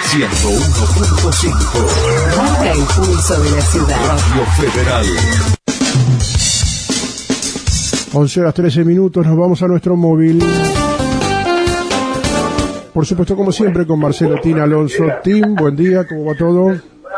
101.5. Marca el pulso de la ciudad. Radio Federal. 11:13, nos vamos a nuestro móvil. Por supuesto, como siempre, con Marcelo Tina Alonso. Tim, buen día, ¿cómo va todo?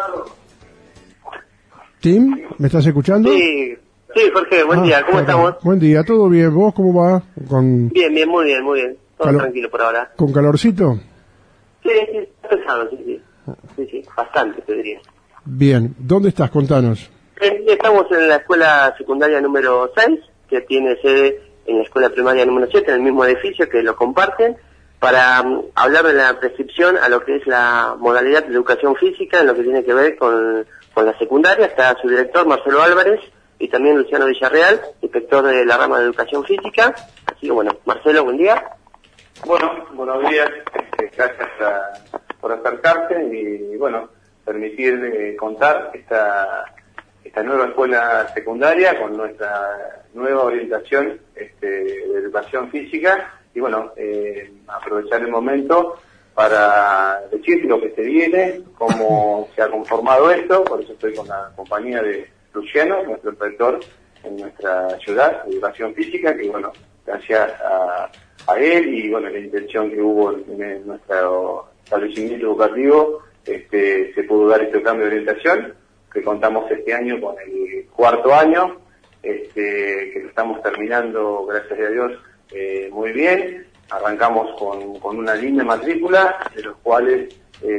Tim, ¿me estás escuchando? Sí, Jorge, buen día, ¿cómo estamos? Buen día, ¿todo bien? ¿Vos cómo va? Bien, muy bien. Todo tranquilo por ahora. ¿Con calorcito? Sí, está pesado, sí, bastante, te diría. Bien, ¿dónde estás? Contanos. Estamos en la escuela secundaria número 6, que tiene sede en la escuela primaria número 7, en el mismo edificio que lo comparten, para hablar de la prescripción a lo que es la modalidad de educación física, en lo que tiene que ver con la secundaria. Está su director, Marcelo Álvarez, y también Luciano Villarreal, inspector de la rama de educación física. Así que bueno, Marcelo, buen día. Bueno, buenos días, gracias por acercarse y bueno, permitir contar esta nueva escuela secundaria con nuestra nueva orientación de educación física y bueno, aprovechar el momento para decir lo que se viene, cómo se ha conformado esto. Por eso estoy con la compañía de Luciano, nuestro inspector en nuestra ciudad de educación física, que bueno, gracias a él y bueno, la intención que hubo en nuestro establecimiento educativo, se pudo dar este cambio de orientación, que contamos este año con el cuarto año, que lo estamos terminando, gracias a Dios, muy bien. Arrancamos con una linda matrícula, de los cuales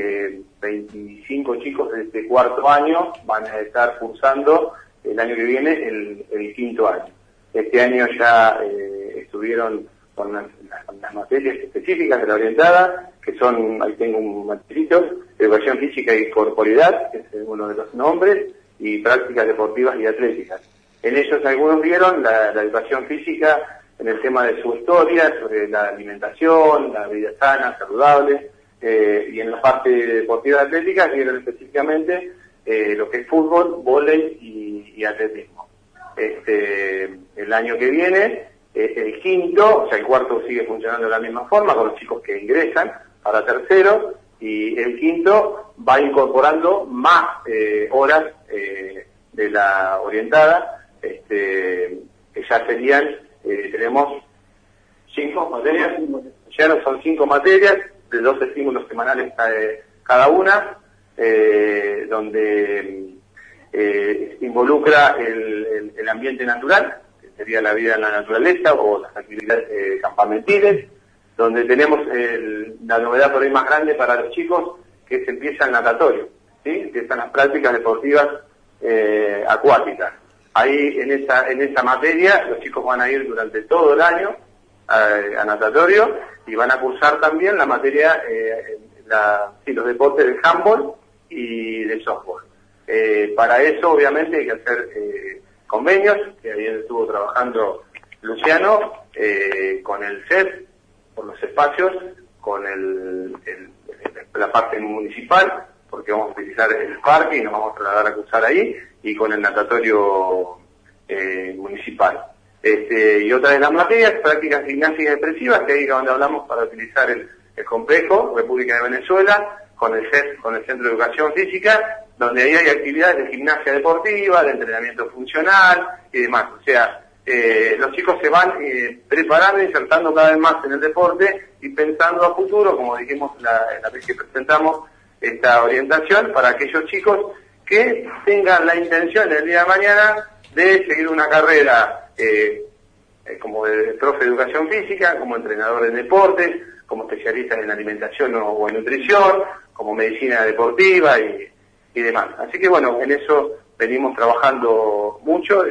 25 chicos de este cuarto año van a estar cursando el año que viene el quinto año. Este año ya estuvieron con las materias específicas de la orientada, que son, ahí tengo un materito, educación física y corporidad, que es uno de los nombres, y prácticas deportivas y atléticas. En ellos algunos vieron la educación física en el tema de su historia, sobre la alimentación, la vida sana, saludable, y en la parte deportiva y atlética vieron específicamente lo que es fútbol, vóley y atletismo. El año que viene, el quinto, o sea, el cuarto sigue funcionando de la misma forma, con los chicos que ingresan para tercero, y el quinto va incorporando más horas de la orientada, que ya serían, tenemos 5 materias, ya no son 5 materias, de 2 estímulos semanales cada una, donde involucra el ambiente natural, que sería la vida en la naturaleza o las actividades campamentiles, donde tenemos la novedad por ahí más grande para los chicos, que se empieza el natatorio, ¿sí? Empiezan las prácticas deportivas acuáticas. Ahí en esa materia los chicos van a ir durante todo el año a natatorio y van a cursar también la materia, los deportes de handball y de softball. Para eso obviamente hay que hacer convenios, que ahí estuvo trabajando Luciano, con el CEP, por los espacios, con la parte municipal, porque vamos a utilizar el parque y nos vamos a trasladar a cursar ahí, y con el natatorio municipal. Y otra de las materias, prácticas gimnásticas expresivas, que ahí es donde hablamos para utilizar el complejo República de Venezuela, con el Centro de Educación Física, donde ahí hay actividades de gimnasia deportiva, de entrenamiento funcional y demás. O sea, los chicos se van preparando, insertando cada vez más en el deporte y pensando a futuro, como dijimos la vez que presentamos esta orientación, para aquellos chicos que tengan la intención el día de mañana de seguir una carrera como de profe de educación física, como entrenador de deportes, como especialista en alimentación o en nutrición, como medicina deportiva y demás. Así que bueno, en eso venimos trabajando mucho,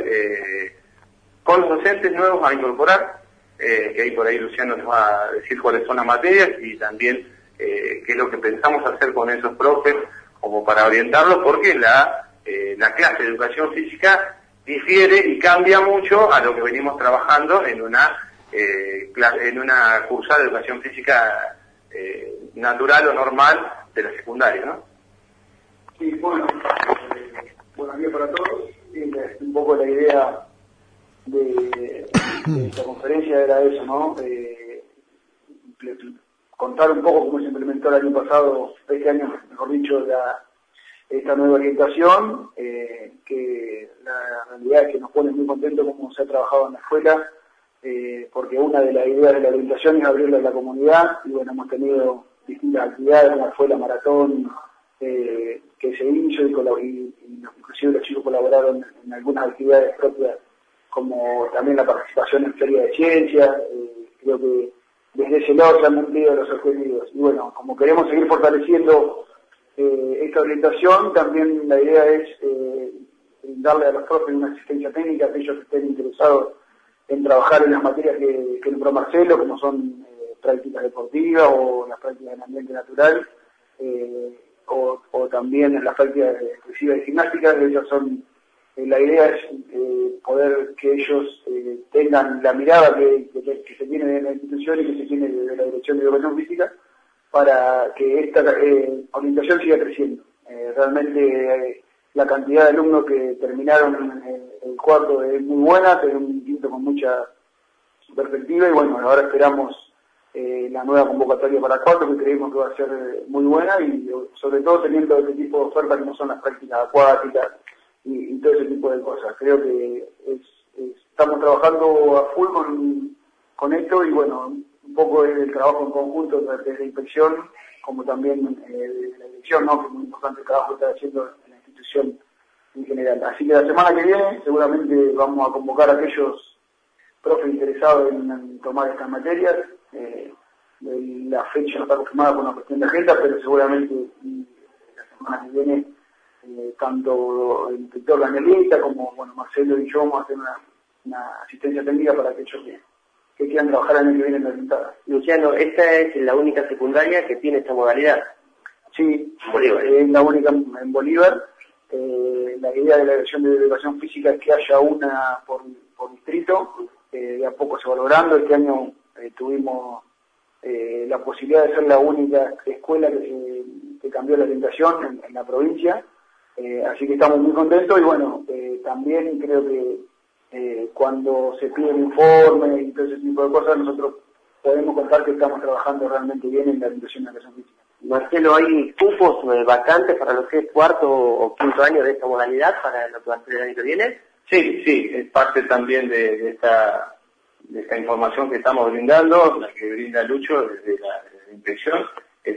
con los docentes nuevos a incorporar, que ahí por ahí Luciano nos va a decir cuáles son las materias y también qué es lo que pensamos hacer con esos profes, como para orientarlos, porque la clase de educación física difiere y cambia mucho a lo que venimos trabajando en una cursada de educación física natural o normal de la secundaria, ¿no? Sí, bueno, buenos días para todos. Un poco la idea de esta conferencia era eso, ¿no? contar un poco cómo se implementó el año pasado, este año, mejor dicho, esta nueva orientación, que la realidad es que nos pone muy contentos cómo se ha trabajado en la escuela, porque una de las ideas de la orientación es abrirla a la comunidad, y bueno, hemos tenido distintas actividades, como fue la maratón que se hizo, y inclusive los chicos colaboraron en algunas actividades propias, como también la participación en Feria de Ciencias. Creo que desde ese lado se han cumplido los objetivos. Y bueno, como queremos seguir fortaleciendo esta orientación, también la idea es darle a los profes una asistencia técnica, a aquellos que estén interesados en trabajar en las materias que nombró Marcelo, como son prácticas deportivas o las prácticas en ambiente natural, o también en las prácticas exclusivas de gimnástica. Ellos son, la idea es poder que ellos tengan la mirada que se tiene de la institución y que se tiene de la Dirección de Educación Física, para que esta orientación siga creciendo. Realmente la cantidad de alumnos que terminaron el cuarto es muy buena, tenemos un quinto con mucha perspectiva, y bueno, ahora esperamos la nueva convocatoria para cuarto, que creemos que va a ser muy buena, y sobre todo teniendo este tipo de ofertas que no son las prácticas acuáticas y todo ese tipo de cosas. Creo que estamos trabajando a full con esto, y bueno, un poco el trabajo en conjunto desde inspección, como también de la dirección, ¿no? Que es muy importante el trabajo que está haciendo en la institución en general. Así que la semana que viene seguramente vamos a convocar a aquellos profes interesados en tomar estas materias. La fecha no está confirmada por una cuestión de agenda, pero seguramente la semana que viene tanto el inspector Danielita como Marcelo y yo vamos a hacer una asistencia técnica para aquellos que quieran trabajar el año que viene en la orientada. Luciano, ¿esta es la única secundaria que tiene esta modalidad? Sí, Bolívar. Es la única en Bolívar. La idea de la Dirección de Educación Física es que haya una por distrito. De a poco se va logrando. Este año tuvimos la posibilidad de ser la única escuela que cambió la orientación en la provincia. Así que estamos muy contentos, y bueno, también creo que cuando se piden informes y todo ese tipo de cosas, nosotros podemos contar que estamos trabajando realmente bien en la orientación de educación física. Marcelo, ¿hay cupos vacantes para los que es cuarto o quinto año de esta modalidad para lo que va a ser el año que viene? Sí, es parte también de esta información que estamos brindando, la que brinda Lucho desde la inspección, es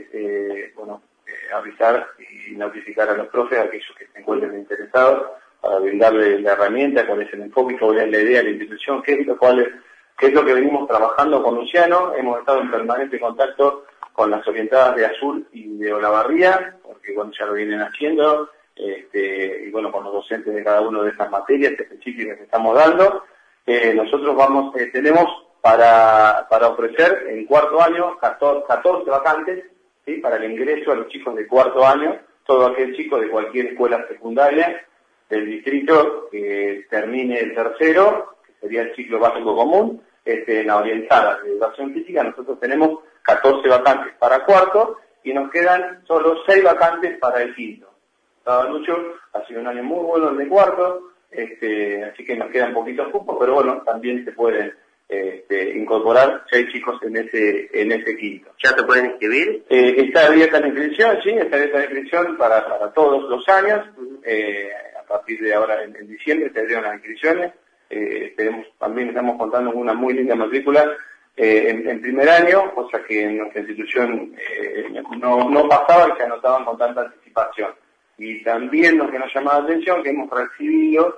avisar y notificar a los profes, a aquellos que se encuentren interesados, para brindarle la herramienta, cuál es el enfoque, cuál es la idea de la institución, qué es lo que venimos trabajando con Luciano. Hemos estado en permanente contacto con las orientadas de Azul y de Olavarría, porque ya lo vienen haciendo, y con los docentes de cada una de estas materias específicas que estamos dando. Nosotros tenemos para ofrecer en cuarto año 14 vacantes, ¿sí? Para el ingreso a los chicos de cuarto año, todo aquel chico de cualquier escuela secundaria del distrito que termine el tercero, que sería el ciclo básico común, en la orientada de educación física. Nosotros tenemos 14 vacantes para cuarto, y nos quedan solo 6 vacantes para el quinto. Lucho, ha sido un año muy bueno el de cuarto, así que nos quedan poquitos cupos, pero bueno, también se pueden incorporar 6 chicos en ese quinto. ¿Ya se pueden inscribir? Está abierta la inscripción, sí, está abierta la inscripción para todos los años. A partir de ahora, en diciembre, se abrieron las inscripciones. También estamos contando con una muy linda matrícula en primer año, cosa que en nuestra institución no pasaba y se anotaban con tanta anticipación. Y también lo que nos llama la atención, que hemos recibido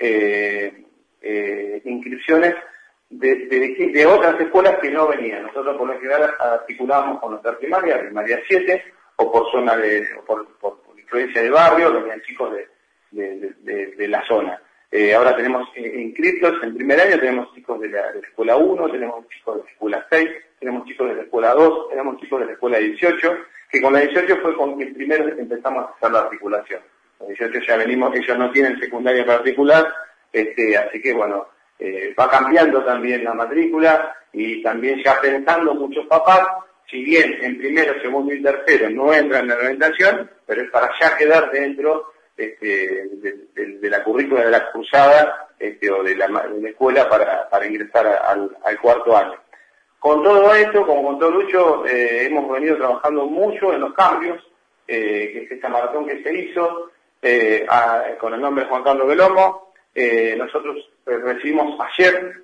inscripciones de otras escuelas que no venían. Nosotros por lo general articulábamos con nuestra primaria 7, o por zona por influencia de barrio, venían chicos de la zona. Ahora tenemos inscritos en primer año, tenemos chicos de la escuela 1, tenemos chicos de la escuela 6, tenemos chicos de la escuela 2, tenemos chicos de la escuela 18, que con la 18 fue con que primero empezamos a hacer la articulación. Con 18 ya venimos, ellos no tienen secundaria particular, así que bueno, va cambiando también la matrícula, y también ya pensando muchos papás, si bien en primero, segundo y tercero no entran en la orientación, pero es para ya quedar dentro de la currícula de la cursada o de la escuela para ingresar al cuarto año. Con todo esto, como contó Lucho, hemos venido trabajando mucho en los cambios, que es esta maratón que se hizo, con el nombre de Juan Carlos Belomo. Nosotros recibimos ayer,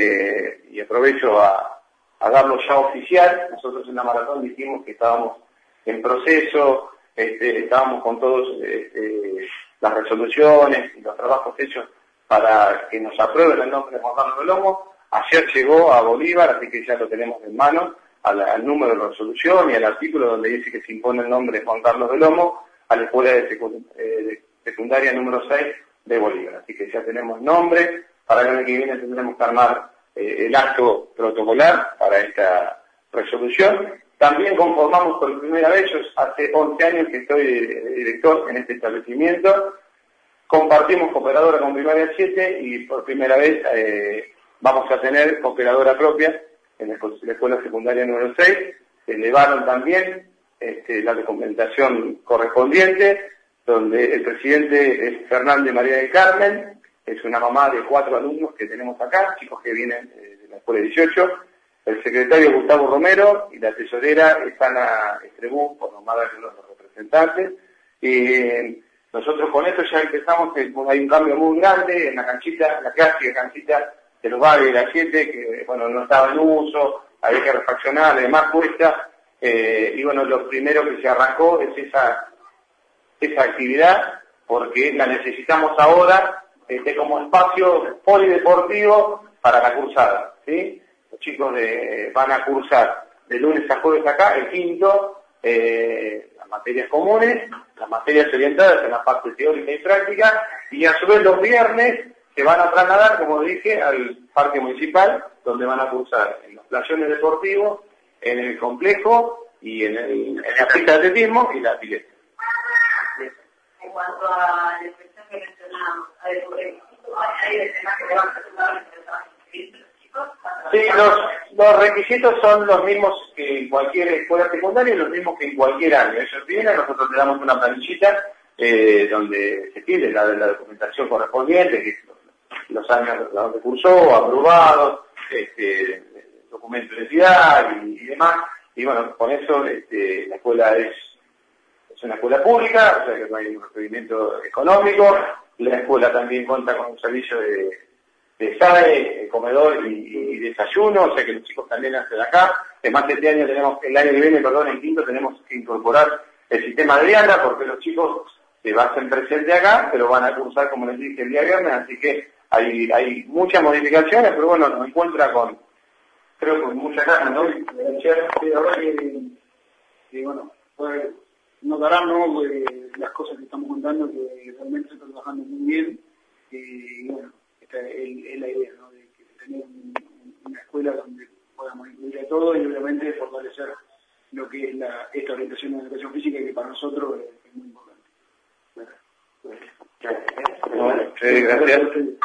y aprovecho a darlo ya oficial, nosotros en la maratón dijimos que estábamos en proceso, estábamos con todas las resoluciones y los trabajos hechos para que nos aprueben el nombre de Juan Carlos Belomo. Ayer llegó a Bolívar, así que ya lo tenemos en mano, al número de resolución y al artículo donde dice que se impone el nombre de Juan Carlos Belomo a la escuela de secundaria número 6 de Bolívar. Así que ya tenemos nombre, para el año que viene tendremos que armar el acto protocolar para esta resolución. También conformamos por primera vez, yo hace 11 años que soy director en este establecimiento, compartimos cooperadora con Primaria 7 y por primera vez vamos a tener cooperadora propia en la escuela secundaria número 6. Se elevaron también la documentación correspondiente, donde el presidente es Fernández María del Carmen, es una mamá de 4 alumnos que tenemos acá, chicos que vienen de la escuela 18, el secretario Gustavo Romero y la tesorera es Ana Estrebú, por nomar de los representantes. Y nosotros con esto ya empezamos, hay un cambio muy grande en la canchita, en la clásica canchita de los Bagres de la 7, que bueno, no estaba en uso, había que refaccionar, además cuesta, y bueno, lo primero que se arrancó es esa actividad, porque la necesitamos ahora como espacio polideportivo para la cursada, ¿sí? Los chicos van a cursar de lunes a jueves acá, el quinto, las materias comunes, las materias orientadas en la parte teórica y práctica, y a su vez los viernes se van a trasladar, como dije, al parque municipal, donde van a cursar en los playones deportivos, en el complejo y en la pista de atletismo y la pileta. En cuanto a la expresión que mencionábamos, ¿hay temas que levantan los chicos? Sí, los requisitos son los mismos que en cualquier escuela secundaria y los mismos que en cualquier año. Ellos vienen, nosotros le damos una planillita donde se pide la documentación correspondiente, que es los años donde cursó, aprobados, documento de identidad y demás. Y bueno, con eso la escuela es una escuela pública, o sea que no hay un requerimiento económico. La escuela también cuenta con un servicio de SAE, comedor y desayuno, o sea que los chicos también hacen acá. Además, el año que viene, en quinto, tenemos que incorporar el sistema de vianda, porque los chicos se hacen presente acá, pero van a cursar, como les dije, el día viernes, así que hay muchas modificaciones, pero bueno, nos encuentra con muchas ganas, ¿no? Sí, ahora que bueno, notarán, ¿no?, las cosas que estamos contando, que realmente se está trabajando muy bien, y bueno, esta es la idea, ¿no?, de tener una escuela donde podamos incluir a todos y obviamente fortalecer lo que es esta orientación de la educación física, que para nosotros es muy importante. Bueno, gracias.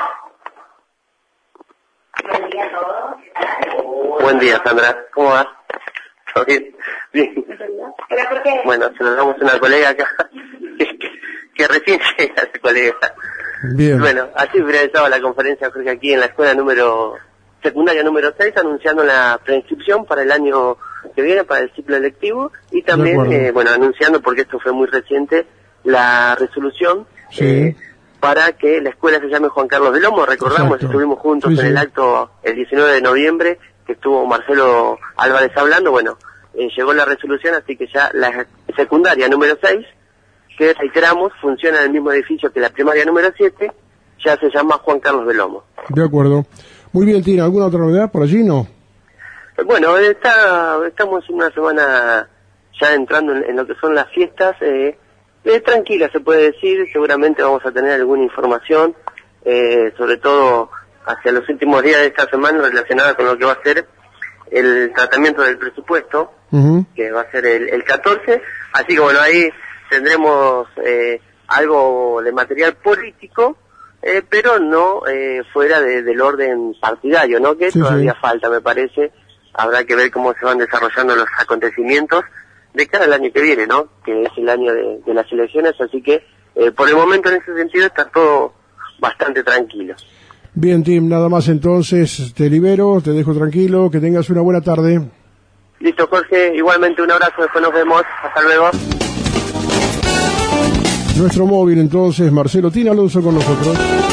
Buen día a todos. Buen día, Sandra. ¿Cómo vas? ¿Todo bien? Bien. Bueno, se lo damos a una colega acá, que recién llega esa colega. Bien. Bueno, así finalizaba la conferencia, Jorge, aquí en la escuela secundaria número 6, anunciando la preinscripción para el año que viene, para el ciclo electivo, y también, anunciando, porque esto fue muy reciente, la resolución para que la escuela se llame Juan Carlos Belomo. Recordamos, exacto, estuvimos juntos en el acto el 19 de noviembre, que estuvo Marcelo Álvarez hablando. Bueno, llegó la resolución, así que ya la secundaria número 6, que reiteramos, funciona en el mismo edificio que la primaria número 7, ya se llama Juan Carlos Belomo. De acuerdo. Muy bien, Tina, ¿alguna otra novedad por allí, no? Bueno, estamos una semana ya entrando en lo que son las fiestas, tranquila se puede decir. Seguramente vamos a tener alguna información, sobre todo hacia los últimos días de esta semana, relacionada con lo que va a ser el tratamiento del presupuesto, que va a ser el 14, así que bueno, ahí tendremos algo de material político, pero no fuera del orden partidario, ¿no? Que todavía falta, me parece. Habrá que ver cómo se van desarrollando los acontecimientos de cara al año que viene, ¿no? Que es el año de las elecciones, así que por el momento en ese sentido está todo bastante tranquilo. Bien, Tim, nada más entonces, te libero, te dejo tranquilo, que tengas una buena tarde. Listo, Jorge, igualmente un abrazo, después nos vemos, hasta luego. Nuestro móvil entonces, Marcelo Tina Alonso con nosotros.